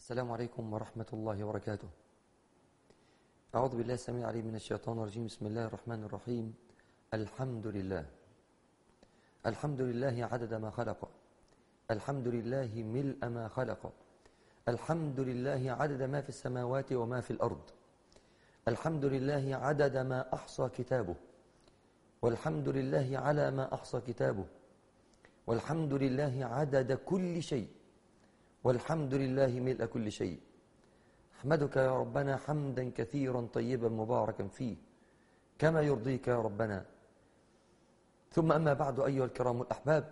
السلام عليكم ورحمة الله وبركاته. أعوذ بالله السميع العليم من الشيطان الرجيم. بسم الله الرحمن الرحيم. الحمد لله. الحمد لله عدد ما خلق، الحمد لله ملء ما خلق، الحمد لله عدد ما في السماوات وما في الأرض، الحمد لله عدد ما أحصى كتابه، والحمد لله على ما أحصى كتابه، والحمد لله عدد كل شيء، والحمد لله ملء كل شيء. أحمدك يا ربنا حمدا كثيرا طيبا مباركا فيه كما يرضيك يا ربنا. ثم أما بعد أيها الكرام الأحباب،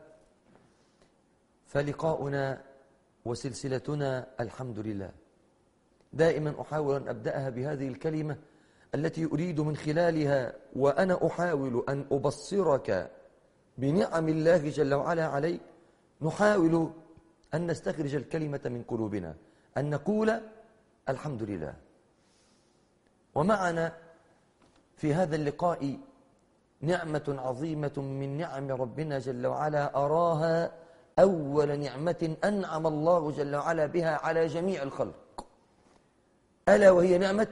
فلقاؤنا وسلسلتنا الحمد لله. دائما أحاول أن أبدأها بهذه الكلمة التي أريد من خلالها وأنا أحاول أن أبصرك بنعم الله جل وعلا عليك، نحاول أن نستخرج الكلمة من قلوبنا، أن نقول الحمد لله. ومعنا في هذا اللقاء نعمة عظيمة من نعم ربنا جل وعلا، أراها أول نعمة أنعم الله جل وعلا بها على جميع الخلق، ألا وهي نعمة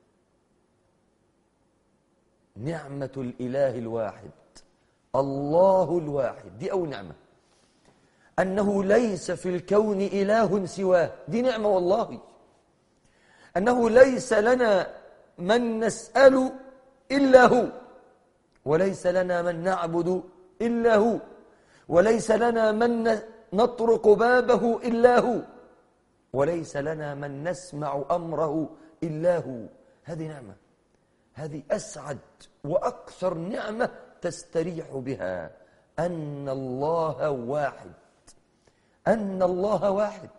الإله الواحد، الله الواحد. دي أول نعمة، أنه ليس في الكون إله سواه، دي نعمة والله. أنه ليس لنا من نسأل إلا هو، وليس لنا من نعبد إلا هو، وليس لنا من نطرق بابه إلا هو، وليس لنا من نسمع أمره إلا هو. هذه نعمة، هذه أسعد وأكثر نعمة تستريح بها، أن الله واحد، أن الله واحد.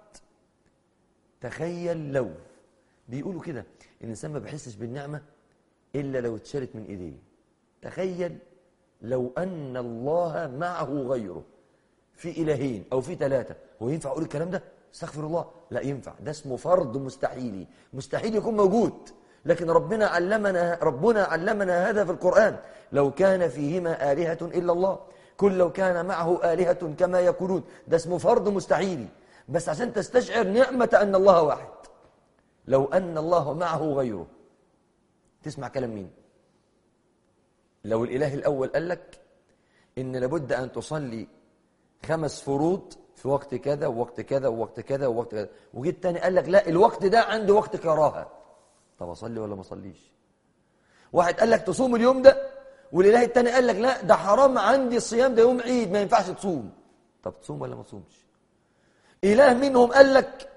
تخيل لو بيقولوا كده الإنسان ما بيحسش بالنعمة إلا لو اتشالت من إيديه. تخيل لو أن الله معه غيره، في إلهين أو في ثلاثة، هو ينفع أقول الكلام ده؟ استغفر الله، لا ينفع، ده اسمه فرض مستحيلي، مستحيل يكون موجود. لكن ربنا علمنا هذا في القرآن. لو كان فيهما آلهة إلا الله، كل لو كان معه آلهة كما يقولون، ده اسمه فرض مستحيلي. بس عشان تستشعر نعمة أن الله واحد، لو أن الله معه غيره، تسمع كلام مين؟ لو الإله الأول قال لك إن لابد أن تصلي 5 فروض في وقت كذا ووقت كذا ووقت كذا ووقت كذا، وجيت تاني قال لك لا، الوقت ده عنده وقت كراهة، طب أصلي ولا ما أصليش؟ واحد قال لك تصوم اليوم ده، والإله التاني قال لك لا، ده حرام عندي الصيام، ده يوم عيد ما ينفعش تصوم، طب تصوم ولا ما تصومش؟ إله منهم قال لك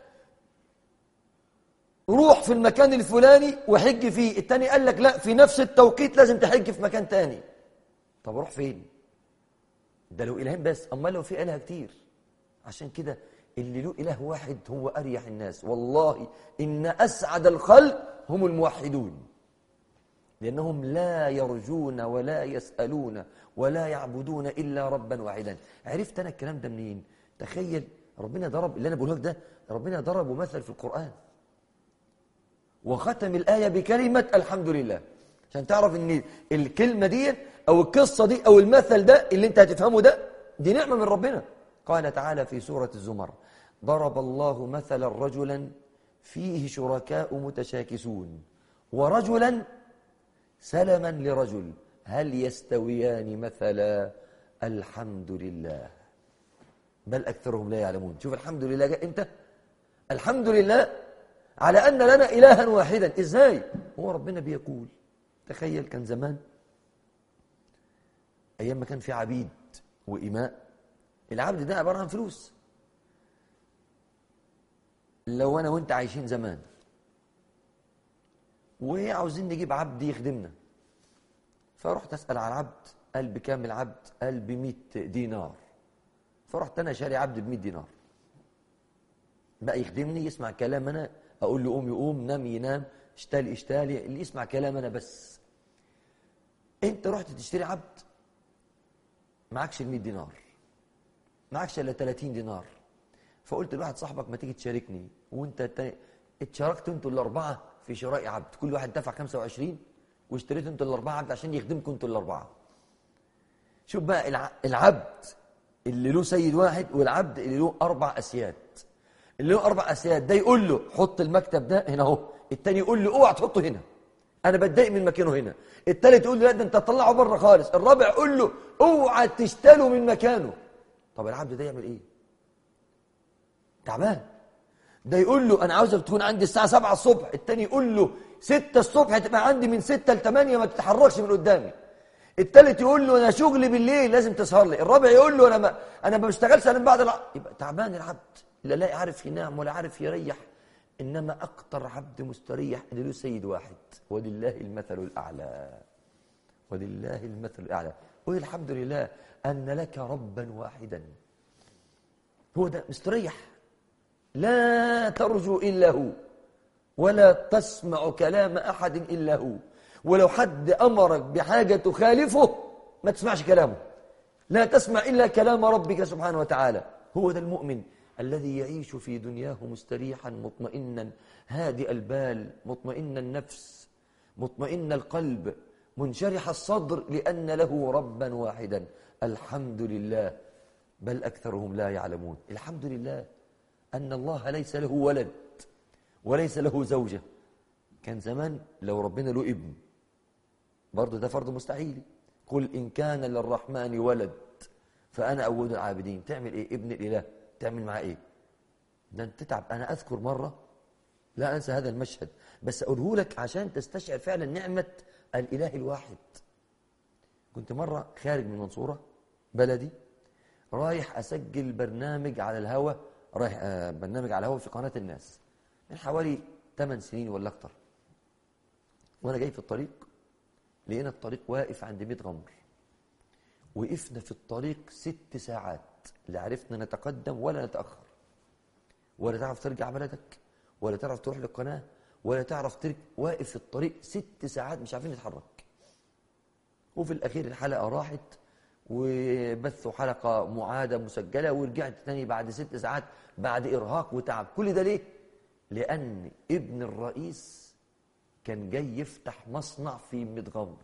روح في المكان الفلاني وحج فيه، التاني قال لك لا، في نفس التوقيت لازم تحج في مكان تاني، طب روح فين؟ ده لو إلهين بس، أما لو في إله كتير. عشان كده اللي له إله واحد هو أريح الناس. والله إن أسعد الخلق هم الموحدون، لأنهم لا يرجون ولا يسألون ولا يعبدون إلا ربا واحدا. عرفت أنا الكلام ده منين؟ تخيل ربنا ضرب اللي أنا بقوله لك ده، ربنا ضربه مثل في القرآن، وختم الآية بكلمة الحمد لله، عشان تعرف إن الكلمة دي أو القصة دي أو المثل ده اللي أنت هتفهمه ده، دي نعمة من ربنا. قال تعالى في سورة الزمر: ضرب الله مثلا رجلا فيه شركاء متشاكسون ورجلا سلما لرجل هل يستويان مثلا الحمد لله بل أكثرهم لا يعلمون. شوف الحمد لله جاء إمتى؟ الحمد لله على أن لنا إلها واحدا. إزاي؟ هو ربنا بيقول، تخيل كان زمان أيام ما كان في عبيد وإماء، العبد ده عبارة عن فلوس. لو أنا وإنت عايشين زمان وعاوزين نجيب عبد يخدمنا، فرحت أسأل على العبد، قال بكام العبد؟ قال ب100 دينار. فرحت أنا شاري عبد ب100 دينار بقى يخدمني، يسمع كلام أنا، أقول له قوم يقوم، نام ينام، اشتالي اشتالي، اللي يسمع كلام أنا بس. أنت رحت تشتري عبد، معكش 100 دينار، معكش إلا 30 دينار، فقلت لواحد صاحبك ما تيجي تشاركني، وانت اتشاركتوا انتوا الأربعة في شراء عبد، كل واحد دفع 25 واشتريتوا انتوا الأربعة عبد عشان يخدمكم انتوا الأربعة. شوف بقى العبد اللي له سيد واحد والعبد اللي له 4 أسياد. اللي له 4 أسياد ده يقول له حط المكتب ده هنا اهو، التاني يقول له اوعى تحطه هنا، انا بتضايق من مكانه هنا، التالت يقول له لا ده انت تطلعه بره خالص، الرابع يقول له اوعى تشتله من مكانه. طب العبد ده يعمل ايه؟ تعبان. ده يقول له انا عاوزك تكون عندي الساعه 7 الصبح، التاني يقول له 6 الصبح تبقى عندي من 6 ل 8 ما تتحركش من قدامي، التالت يقول له انا شغلي بالليل لازم تسهر لي، الرابع يقول له انا ما بشتغلش الا بعد يبقى تعبان العبد، لا عارف ينام ولا عارف يريح. انما اكتر عبد مستريح اللي له سيد واحد، ولله المثل الاعلى، ولله المثل الاعلى. قل الحمد لله ان لك ربا واحدا، هو ده مستريح، لا ترجو الا هو، ولا تسمع كلام احد الا هو، ولو حد امرك بحاجه تخالفه ما تسمعش كلامه، لا تسمع الا كلام ربك سبحانه وتعالى. هو ده المؤمن الذي يعيش في دنياه مستريحا مطمئنا هادئ البال مطمئن النفس مطمئن القلب منشرح الصدر، لأن له ربا واحدا. الحمد لله، بل أكثرهم لا يعلمون. الحمد لله أن الله ليس له ولد وليس له زوجة. كان زمان لو ربنا له ابن برضه ده فرض مستحيل. قل إن كان للرحمن ولد فأنا أول العابدين. تعمل إيه ابن الإله؟ تعمل معاه إيه؟ ده أنت تتعب. أنا أذكر مرة لا أنسى هذا المشهد، بس أقوله لك عشان تستشعر فعلا نعمة الإله الواحد. كنت مرة خارج من المنصورة بلدي، رايح أسجل برنامج على الهواء، رايح برنامج على الهواء في قناة الناس من حوالي 8 سنين ولا أكتر. وأنا جاي في الطريق لقينا الطريق واقف عند بيت غمر، وقفنا في الطريق 6 ساعات، لا عرفنا نتقدم ولا نتأخر، ولا تعرف ترجع بلدك ولا تعرف تروح للقناة ولا تعرف واقف في الطريق 6 ساعات مش عارفين نتحرك. وفي الأخير الحلقة راحت وبثوا حلقة معادة مسجلة، ورجعت تاني بعد 6 ساعات بعد إرهاق وتعب. كل ده ليه؟ لأن ابن الرئيس كان جاي يفتح مصنع في متغمر،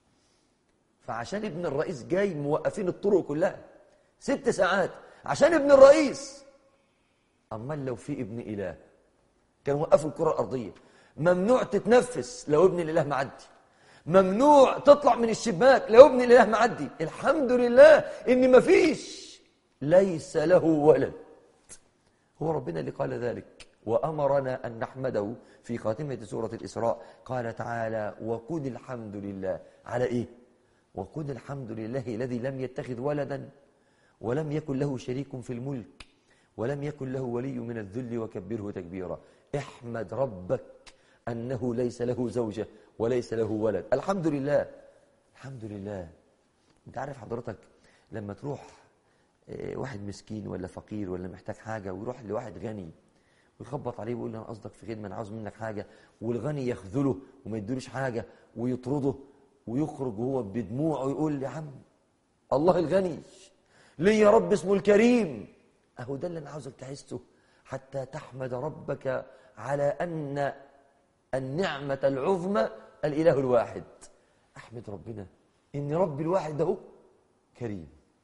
فعشان ابن الرئيس جاي موقفين الطرق كلها 6 ساعات عشان ابن الرئيس. أمال لو في ابن إله كانوا وقفوا الكرة الأرضية. ممنوع تتنفس لو ابن الإله معدي، ممنوع تطلع من الشباك لو ابن الإله معدي. الحمد لله إن مفيش، ليس له ولد. هو ربنا اللي قال ذلك، وأمرنا أن نحمده في خاتمة سورة الإسراء. قال تعالى وقل الحمد لله. على إيه؟ وقل الحمد لله الذي لم يتخذ ولدا ولم يكن له شريك في الملك ولم يكن له ولي من الذل وكبره تكبيرا. احمد ربك أنه ليس له زوجة وليس له ولد. الحمد لله. الحمد لله. انت عارف حضرتك لما تروح واحد مسكين ولا فقير ولا محتاج حاجة ويروح لواحد غني ويخبط عليه ويقول له أنا قصدك في خدمة، أنا عاوز منك حاجة، والغني يخذله وما يديلوش حاجة ويطرده ويخرج وهو بدموعه ويقول يا عم الله الغني ليه يا رب اسمه الكريم. أهو ده اللي أنا عاوزك تحسه حتى تحمد ربك على أن النعمة العظمى الإله الواحد. أحمد ربنا إن ربي الواحد ده هو كريم.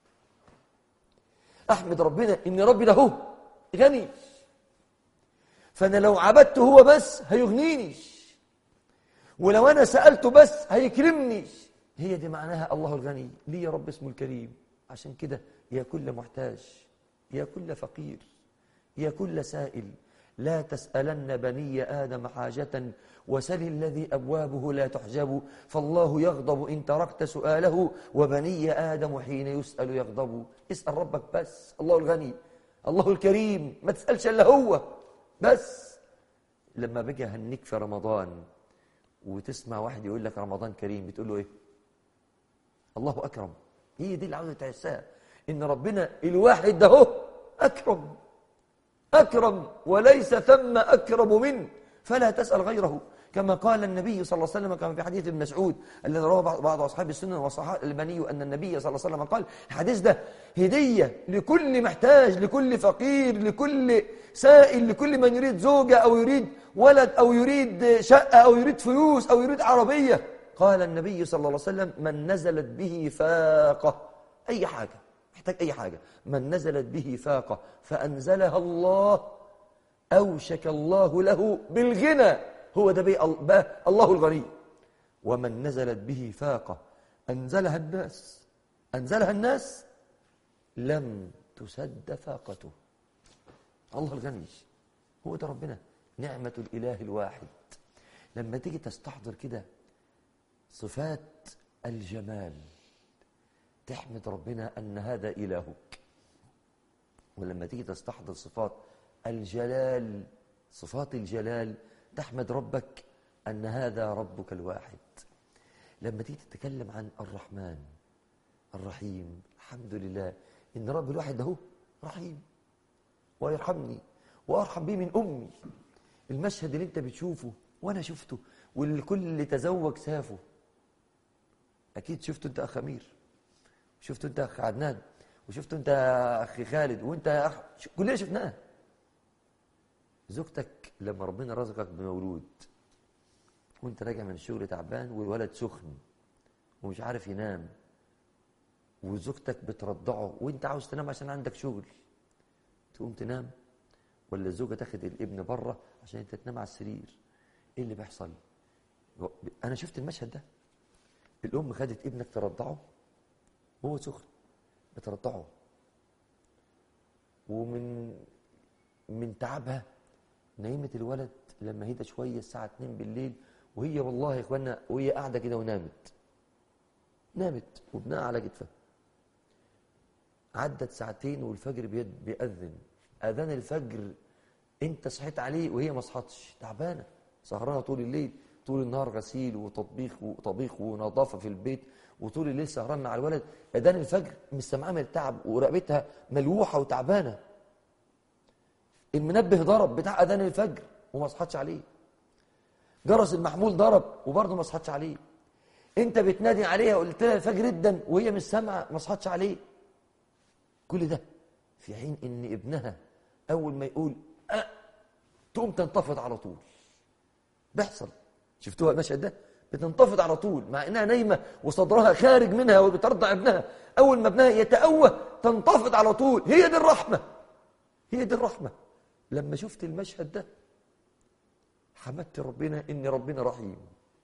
أحمد ربنا إن ربي ده هو غني، فأنا لو عبدته هو بس هيغنيني، ولو أنا سألته بس هيكرمني. هي دي معناها الله الغني ليه يا رب اسمه الكريم. عشان كده يا كل محتاج، يا كل فقير، يا كل سائل، لا تسألن بني آدم حاجة وسل الذي أبوابه لا تحجب، فالله يغضب إن تركت سؤاله وبني آدم حين يسأل يغضب. اسأل ربك بس، الله الغني الله الكريم، ما تسألش إلا هو بس. لما بقى هنيك في رمضان وتسمع واحد يقول لك رمضان كريم بتقول له إيه؟ الله أكرم. هي دي اللي عاوزة تحسها، إن ربنا الواحد ده هو أكرم، أكرم وليس ثم أكرم منه، فلا تسأل غيره. كما قال النبي صلى الله عليه وسلم كما في حديث ابن مسعود الذي رواه بعض أصحاب السنن وصححه الألباني أن النبي صلى الله عليه وسلم قال الحديث ده هدية لكل محتاج، لكل فقير، لكل سائل، لكل من يريد زوجة أو يريد ولد أو يريد شقة أو يريد فلوس أو يريد عربية. قال النبي صلى الله عليه وسلم من نزلت به فاقة، أي حاجة محتاج أي حاجة، من نزلت به فاقة فأنزلها الله أوشك الله له بالغنى، هو ده بقى الله الغني. ومن نزلت به فاقة أنزلها الناس لم تسد فاقته. الله الغني، هو ده ربنا، نعمة الإله الواحد. لما تيجي تستحضر كده صفات الجمال تحمد ربنا أن هذا إلهك، ولما تيجي تستحضر صفات الجلال، صفات الجلال، تحمد ربك أن هذا ربك الواحد. لما تيجي تتكلم عن الرحمن الرحيم، الحمد لله إن رب الواحد ده رحيم ويرحمني وأرحم بي من أمي. المشهد اللي انت بتشوفه وأنا شفته والكل اللي تزوج سافه، أكيد شفته أنت أخ أمير، شفته أنت أخ عدنان، وشفته أنت أخ خالد، وأنت أخ، كلنا شفناه. زوجتك لما ربنا رزقك بمولود وانت راجع من الشغل تعبان والولد سخن ومش عارف ينام، وزوجتك بترضعه وانت عاوز تنام عشان عندك شغل، تقوم تنام ولا الزوجة تاخد الابن بره عشان انت تنام على السرير؟ ايه اللي بيحصل؟ انا شفت المشهد ده، الام خدت ابنك ترضعه وهو سخن، بترضعه ومن تعبها نايمت الولد لما هدى شويه الساعه 2 بالليل، وهي والله يا اخوانا وهي قاعده كده نامت وابنها على كتفها. عدت ساعتين والفجر بيأذن، اذان الفجر انت صحيت عليه وهي ما صحتش، تعبانه سهرانه طول الليل، طول النهار غسيل وطبيخ ونظافه في البيت، وطول الليل سهران مع الولد. اذان الفجر مش سامعاه من التعب ورقبتها ملوحه وتعبانه. المنبه ضرب بتاع اذان الفجر وما صحتش عليه، جرس المحمول ضرب وبرضه ما صحتش عليه. انت بتنادي عليها وقلت لها الفجر جدا وهي مش سامعه، ما صحتش عليه. كل ده في حين ان ابنها اول ما يقول تقوم تنتفض على طول. بيحصل، شفتوها المشهد ده؟ بتنتفض على طول مع انها نايمه وصدرها خارج منها وبترضع ابنها، اول ما ابنها يتأوه تنتفض على طول. هي دي الرحمه. لما شفت المشهد ده حمدت ربنا ان ربنا رحيم.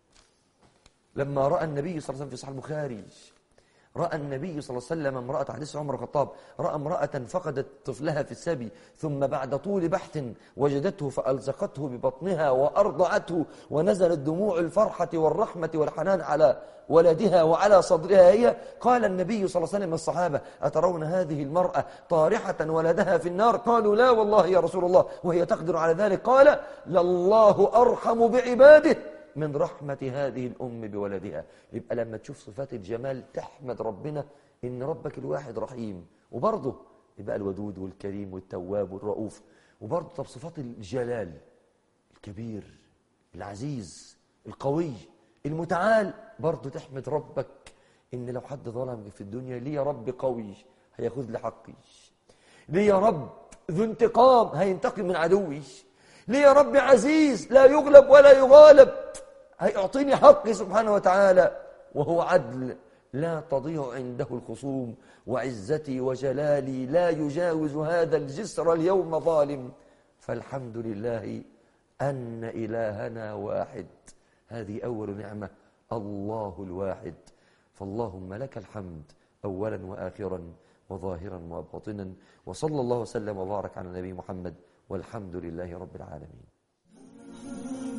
لما راى النبي صلى الله عليه وسلم في صحيح البخاري، راى النبي صلى الله عليه وسلم امراه، حديث عمر بن الخطاب، راى امراه فقدت طفلها في السبي، ثم بعد طول بحث وجدته فالزقته ببطنها وارضعته، ونزلت دموع الفرحه والرحمه والحنان على ولدها وعلى صدرها هي. قال النبي صلى الله عليه وسلم للصحابه: اترون هذه المراه طارحه ولدها في النار؟ قالوا: لا والله يا رسول الله، وهي تقدر على ذلك. قال: لله ارحم بعباده من رحمة هذه الأم بولدها. يبقى لما تشوف صفات الجمال تحمد ربنا إن ربك الواحد رحيم، وبرضه يبقى الودود والكريم والتواب والرؤوف. وبرضه طب صفات الجلال، الكبير العزيز القوي المتعال، برضه تحمد ربك إن لو حد ظلم في الدنيا، ليه يا رب قوي هياخذ لي حقي، ليه يا رب ذو انتقام هينتقم من عدوي، ليه يا رب عزيز لا يغلب ولا يغالب هيعطيني حقي سبحانه وتعالى، وهو عدل لا تضيع عنده الخصوم، وعزتي وجلالي لا يجاوز هذا الجسر اليوم ظالم. فالحمد لله أن إلهنا واحد، هذه أول نعمة، الله الواحد. فاللهم لك الحمد أولا وآخرا وظاهرا وباطنا، وصلى الله وسلم وبارك على نبي محمد، والحمد لله رب العالمين.